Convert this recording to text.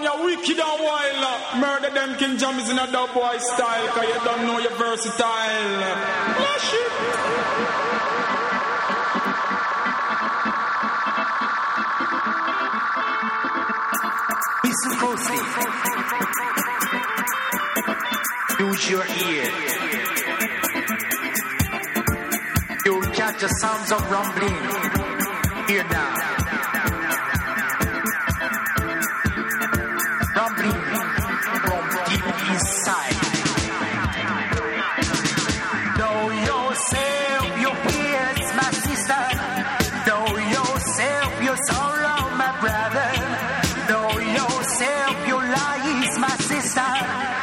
man, you're wicked and wild. Murder them King Jammys in a dub boy style, cause you don't know you're versatile. Flash it. Listen closely. Use your ear. You'll catch the sounds of rumbling. Hear now. Rumbling from deep inside. Know yourself, your fears, my sister. Know yourself, your sorrow, my brother. Know yourself, your lies, my sister.